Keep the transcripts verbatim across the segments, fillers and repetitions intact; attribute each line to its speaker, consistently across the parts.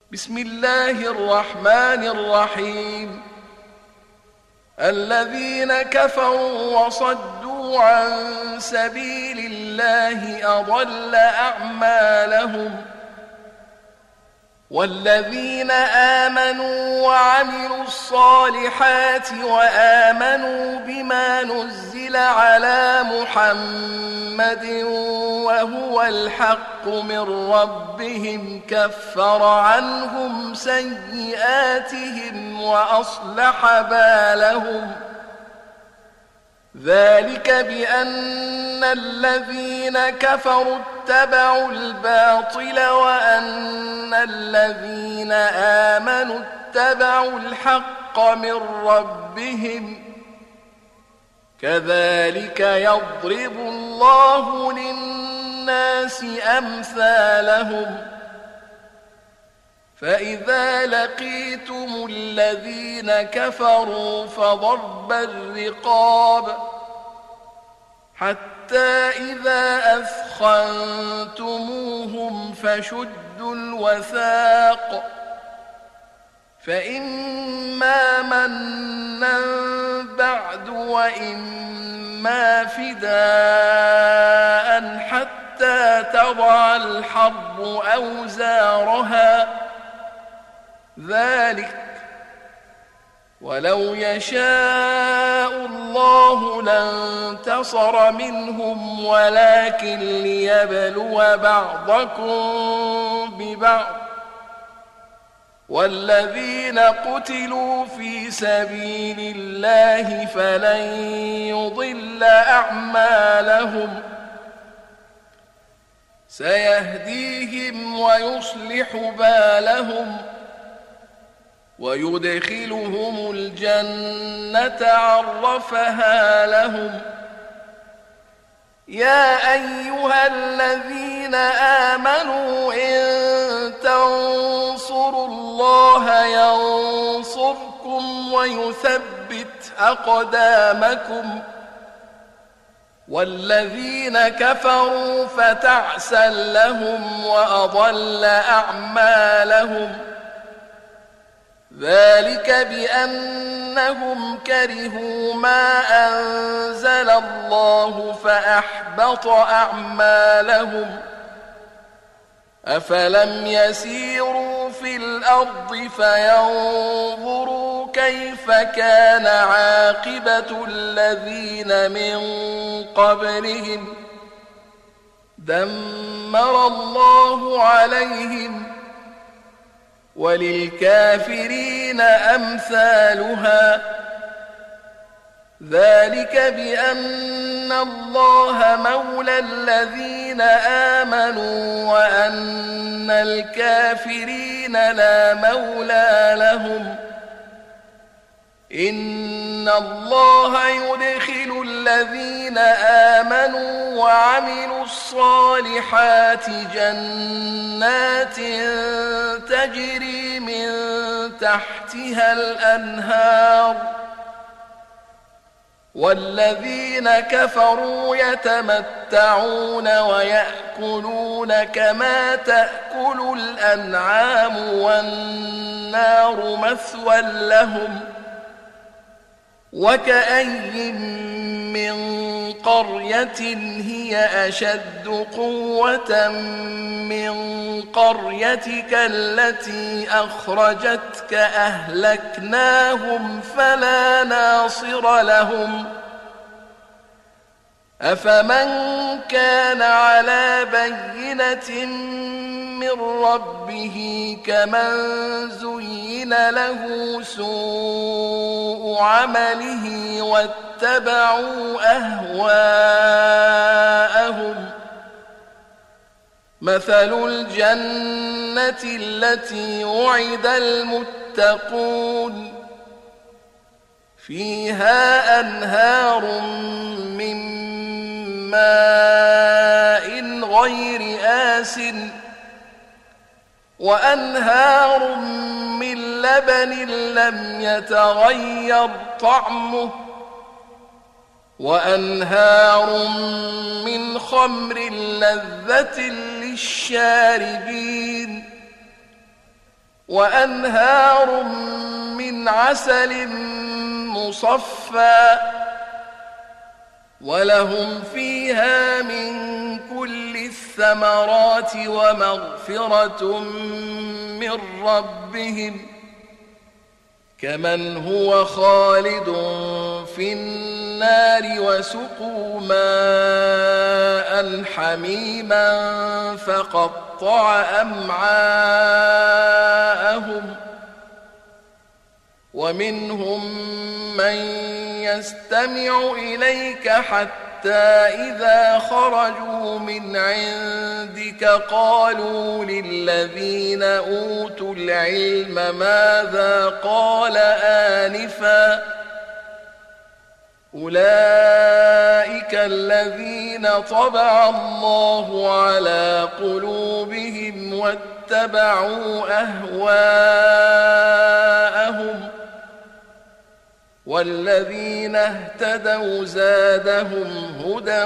Speaker 1: بسم الله الرحمن الرحيم. الذين كفروا وصدوا عن سبيل الله أضل أعمالهم، والذين آمنوا وعملوا الصالحات وآمنوا بما نزل على محمد وهو الحق من ربهم كفر عنهم سيئاتهم وأصلح بالهم. ذلك بأن الذين كفروا اتبعوا الباطل وأن الذين آمنوا اتبعوا الحق من ربهم، كذلك يضرب الله للناس أمثالهم. فإذا لقيتم الذين كفروا فضرب الرقاب حتى إذا أثخنتموهم فشدوا الوثاق، فإما منا بعد وإما فداء حتى تضع الحرب أوزارها. ذلك ولو يشاء الله لانتصر منهم ولكن ليبلو بعضكم ببعض، والذين قتلوا في سبيل الله فلن يضل أعمالهم، سيهديهم ويصلح بالهم ويدخلهم الجنة عرفها لهم. يا أيها الذين آمنوا إن تنصروا الله ينصركم ويثبت أقدامكم، والذين كفروا فتعسا لهم وأضل أعمالهم. ذلك بأنهم كرهوا ما أنزل الله فأحبط أعمالهم. أفلم يسيروا في الأرض فينظروا كيف كان عاقبة الذين من قبلهم، دمر الله عليهم، وللكافرين أمثالها. ذلك بأن الله مولى الذين آمنوا وأن الكافرين لا مولى لهم. إن الله يدخل الذين آمنوا وعملوا الصالحات جنات تجري من تحتها الأنهار، والذين كفروا يتمتعون ويأكلون كما تأكل الأنعام والنار مثوى لهم. وكأي من قرية هي أشد قوة من قريتك التي أخرجتك أهلكناهم فلا ناصر لهم. أفمن كان على بينة من ربه كمن زين له سوء عمله واتبعوا أهواءهم. مثل الجنة التي وعد المتقون فيها أنهار من ماء غير آسن وأنهار من لبن لم يتغير طعمه وأنهار من خمر لذة للشاربين وأنهار من عسل مصفى ولهم فيها من كل الثمرات ومغفرة من ربهم كمن هو خالد في النار وسقوا ماء حميما فقطع أمعاءهم ومنهم من يستمع إليك حتى إذا خرجوا من عندك قالوا للذين أوتوا العلم ماذا قال آنفا أولئك الذين طبع الله على قلوبهم واتبعوا أهواءهم والذين اهتدوا زادهم هدى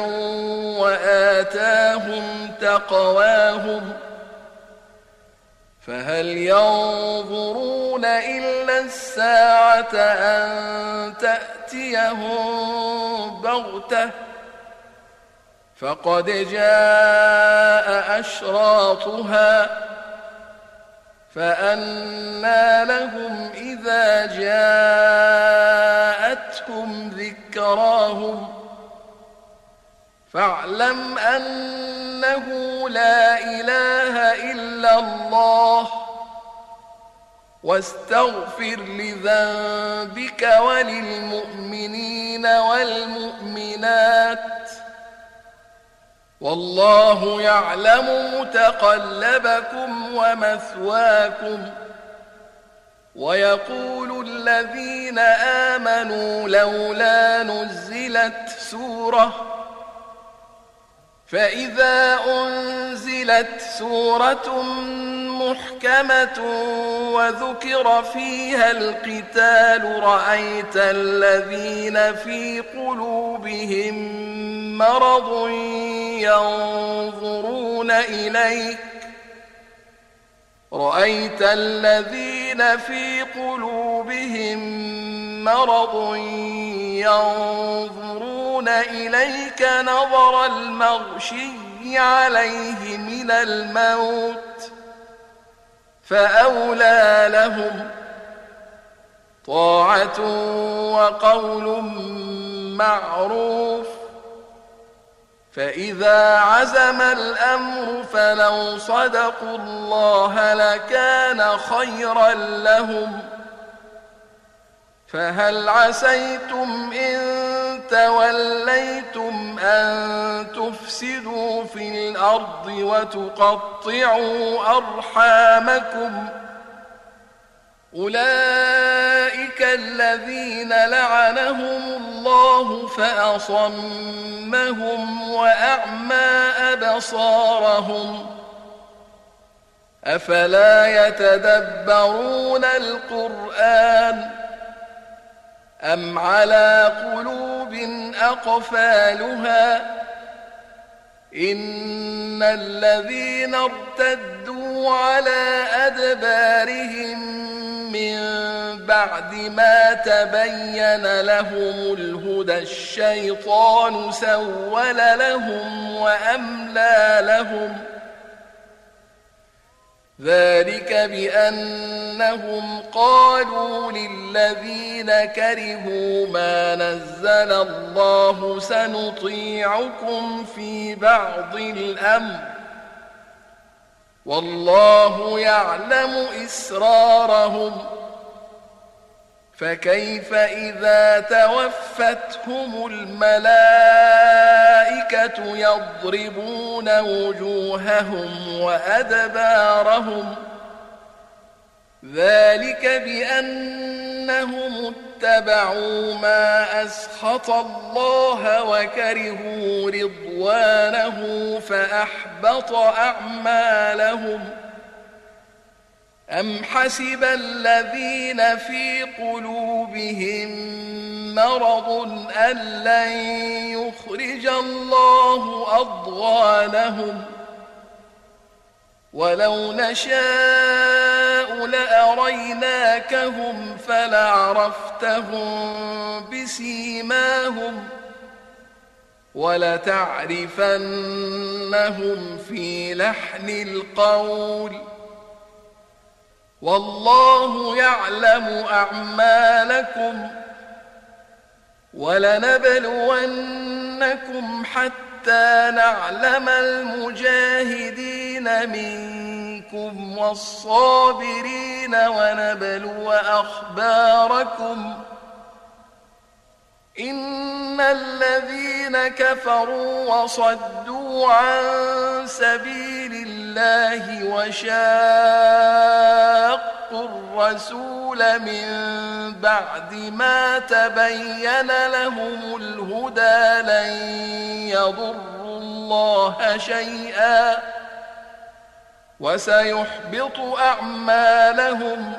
Speaker 1: وآتاهم تقواهم فهل ينظرون إلا الساعة أن تأتيهم بغتة فقد جاء أشراطها فأنى لهم إذا جاءتهم ذكراهم فاعلم أنه لا إله إلا الله واستغفر لذنبك وللمؤمنين والمؤمنات والله يعلم متقلبكم ومثواكم ويقول الذين آمنوا لولا نزلت سورة فإذا أنزلت سورة محكمة وذكر فيها القتال رأيت الذين في قلوبهم مرض ينظرون إليك رأيت الذين في قلوبهم مرض ينظرون إليك نظر المغشي عليه من الموت فأولى لهم طاعة وقول معروف فإذا عزم الأمر فلو صدقوا الله لكان خيرا لهم فهل عسيتم إن توليتم أن تفسدوا في الأرض وتقطعوا أرحامكم أولئك الذين لعنهم الله فأصمهم وأعمى أبصارهم أفلا يتدبرون القرآن أم على قلوب أقفالها إن الذين ارتدوا على أدبارهم من بعد ما تبين لهم الهدى الشيطان سول لهم وأملى لهم ذلك بأنهم قالوا للذين كرهوا ما نزل الله سنطيعكم في بعض الأمر والله يعلم إسرارهم فكيف إذا توفتهم الملائكة يضربون وجوههم وأدبارهم ذلك بأنهم اتبعوا ما أسخط الله وكرهوا رضوانه فأحبط أعمالهم أم حسب الذين في قلوبهم مرض أن لن يخرج الله أضغانهم ولو نشاء لأ أريناكهم فلعرفتهم بسيماهم ولتعرفنهم في لحن القول والله يعلم أعمالكم ولنبلونكم حتى نعلم المجاهدين منكم والصابرين ونبلو أخباركم إن الذين كفروا وصدوا عن سبيل الله وشاقوا الرسول من بعد ما تبين لهم الهدى لن يضروا الله شيئا وسيحبط أعمالهم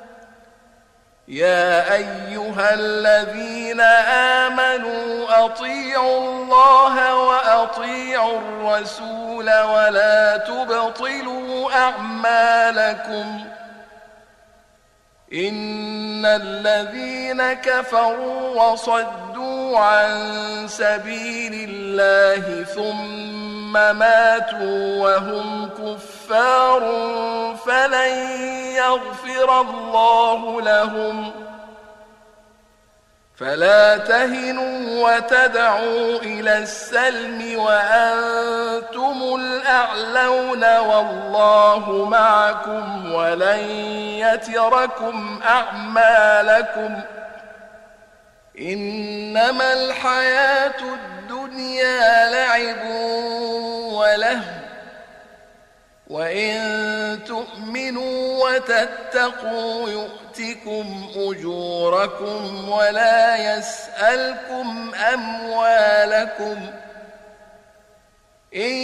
Speaker 1: يا أيها الذين آمنوا أطيعوا الله وأطيعوا الرسول ولا تبطلوا أعمالكم إن الذين كفروا وصدوا عن سبيل الله ثم ماتوا وهم كفار فلن يغفر الله لهم فلا تهنوا وتدعوا إلى السلم وأنتم الأعلون والله معكم ولن يتركم أعمالكم إنما الحياة الدنيا لعب ولهو وإن تؤمنوا وتتقوا يؤتكم أجوركم ولا يسألكم أموالكم إن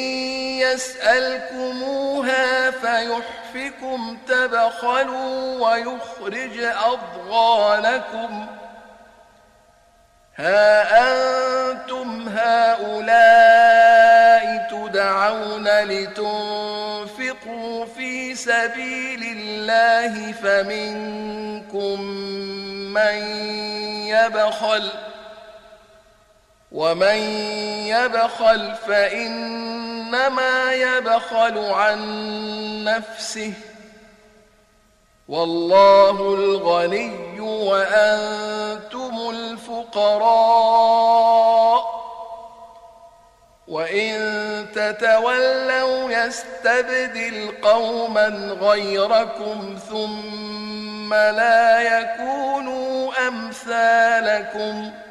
Speaker 1: يسألكموها فيحفكم تبخلوا ويخرج أضغانكم ها أنتم هؤلاء تدعون لتنفقوا في سبيل الله فمنكم من يبخل ومن يبخل فإنما يبخل عن نفسه والله الغني وأنتم الفقراء وإن تتولوا يستبدل قوما غيركم ثم لا يكونوا أمثالكم